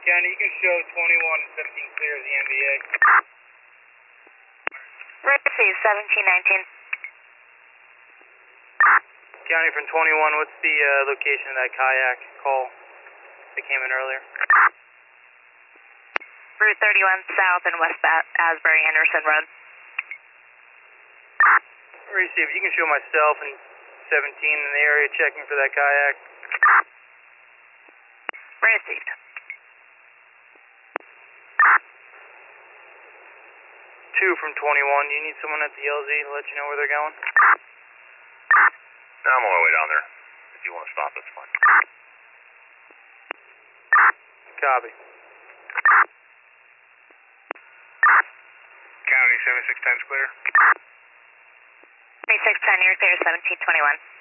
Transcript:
County, you can show 21 and 17 clear as the MVA. Receive 1719. County from 21, what's the location of that kayak call that came in earlier? Route 31 south and west Asbury Anderson Road. Receive, you can show myself and 17 in the area checking for that kayak. Received. 2 from 21, do you need someone at the LZ to let you know where they're going? No, I'm on my way down there. If you want to stop, that's fine. Copy. County 7610's clear. 3610, you're clear, 1721.